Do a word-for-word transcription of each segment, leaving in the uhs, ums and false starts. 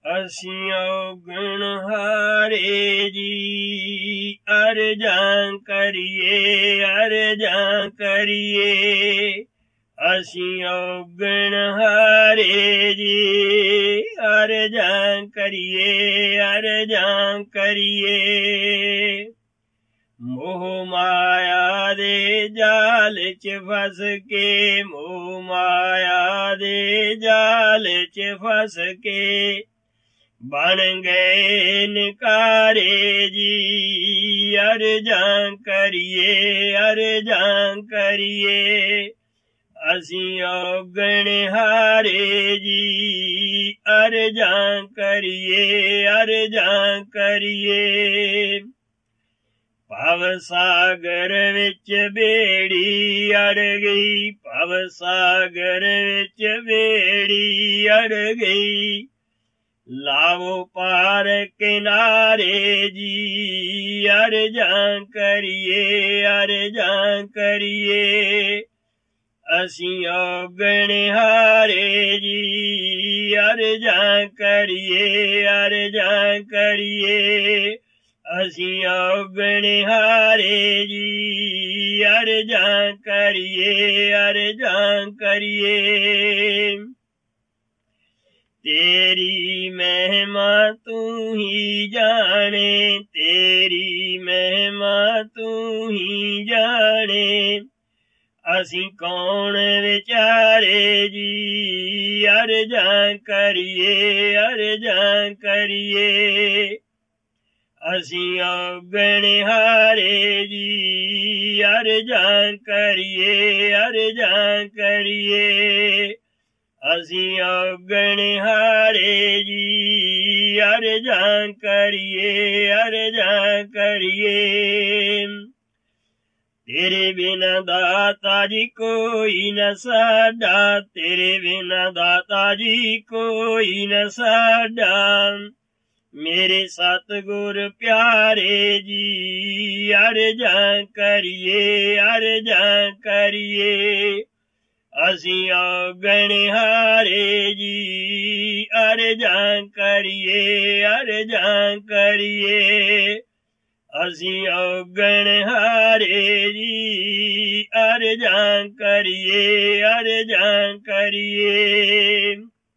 ਅਸੀਂ ਔਗਣ ਹਾਰੇ ਜੀ ਅਰਜ਼ਾਂ ਕਰੀਏ ਅਰਜ਼ਾਂ ਕਰੀਏ। ਅਸੀਂ ਔਗਣ ਹਾਰੇ ਜੀ ਅਰਜ਼ਾਂ ਕਰੀਏ ਅਰਜ਼ਾਂ ਕਰੀਏ। ਮੋਹ ਮਾਇਆ ਦੇ ਜਾਲ ਚ ਫਸ ਕੇ ਮੋਹ ਮਾਇਆ ਦੇ ਜਾਲ ਚ ਫਸ ਕੇ ਬਣ ਗਏ ਨਿਕਾਰੇ ਜੀ ਅਰਜ਼ਾਂ ਕਰੀਏ ਅਰਜ਼ਾਂ ਕਰੀਏ। ਅਸੀਂ ਔਗਣ ਹਾਰੇ ਜੀ ਅਰਜ਼ਾਂ ਕਰੀਏ ਅਰਜ਼ਾਂ ਕਰੀਏ। ਭਵ ਸਾਗਰ ਵਿੱਚ ਬੇੜੀ ਅੜ ਗਈ ਭਵ ਸਾਗਰ ਵਿੱਚ ਬੇੜੀ ਅੜ ਗਈ। ਲਾਵੋ ਪਾਰ ਕਿਨਾਰੇ ਜੀ ਅਰਜ਼ਾਂ ਕਰੀਏ ਅਰਜ਼ਾਂ ਕਰੀਏ। ਅਸੀਂ ਔਗਣ ਹਾਰੇ ਜੀ ਅਰਜ਼ਾਂ ਕਰੀਏ ਅਰਜ਼ਾਂ ਕਰੀਏ। ਅਸੀਂ ਔਗਣ ਹਾਰੇ ਜੀ ਅਰਜ਼ਾਂ ਕਰੀਏ ਅਰਜ਼ਾਂ ਕਰੀਏ। ਤੇਰੀ ਮਹਿਮਾ ਤੂੰ ਹੀ ਜਾਣੇ ਤੇਰੀ ਮਹਿਮਾ ਤੂੰ ਹੀ ਜਾਣੇ। ਅਸੀਂ ਕੌਣ ਵਿਚਾਰੇ ਜੀ ਅਰਜ਼ਾਂ ਕਰੀਏ ਅਰਜ਼ਾਂ ਕਰੀਏ। ਅਸੀਂ ਔਗਣ ਹਾਰੇ ਜੀ ਅਰਜ਼ਾਂ ਕਰੀਏ ਅਰਜ਼ਾਂ ਕਰੀਏ। ਅਸੀਂ ਔਗਣ ਹਾਰੇ ਜੀ ਅਰਜ਼ਾਂ ਕਰੀਏ ਅਰਜ਼ਾਂ ਕਰੀਏ। ਤੇਰੇ ਬਿਨਾਂ ਦਾਤਾ ਜੀ ਕੋਈ ਨਾ ਸਾਡਾ ਤੇਰੇ ਬਿਨਾਂ ਦਾਤਾ ਜੀ ਕੋਈ ਨਾ ਸਾਡਾ। ਮੇਰੇ ਸਤਿਗੁਰ ਪਿਆਰੇ ਜੀ ਅਰਜ਼ਾਂ ਕਰੀਏ ਅਰਜ਼ਾਂ ਕਰੀਏ। ਅਸੀਂ ਔਗਣ ਹਾਰੇ ਜੀ ਅਰਜ਼ਾਂ ਕਰੀਏ ਅਰਜ਼ਾਂ ਕਰੀਏ। ਅਸੀਂ ਔਗਣ ਹਾਰੇ ਜੀ ਅਰਜ਼ਾਂ ਕਰੀਏ ਅਰਜ਼ਾਂ ਕਰੀਏ।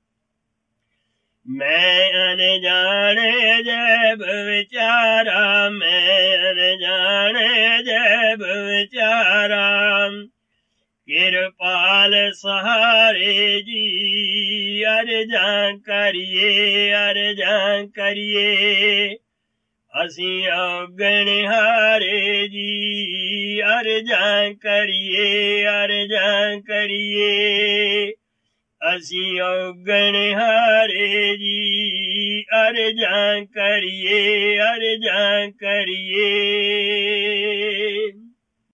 ਮੈਂ ਅਣਜਾਣ ਜੈਬ ਵਿਚਾਰਾ ਮੈਂ ਅਣਜਾਣ ਜੈਬ ਵਿਚਾਰਾ। ਕਿਰਪਾਲ ਸਹਾਰੇ ਜੀ ਅਰਜ਼ਾਂ ਕਰੀਏ ਅਰਜ਼ਾਂ ਕਰੀਏ। ਅਸੀਂ ਔਗਣ ਹਾਰੇ ਜੀ ਅਰਜ਼ਾਂ ਕਰੀਏ ਅਰਜ਼ਾਂ ਕਰੀਏ। ਅਸੀਂ ਔਗਣ ਹਾਰੇ ਜੀ ਅਰਜ਼ਾਂ ਕਰੀਏ ਅਰਜ਼ਾਂ ਕਰੀਏ।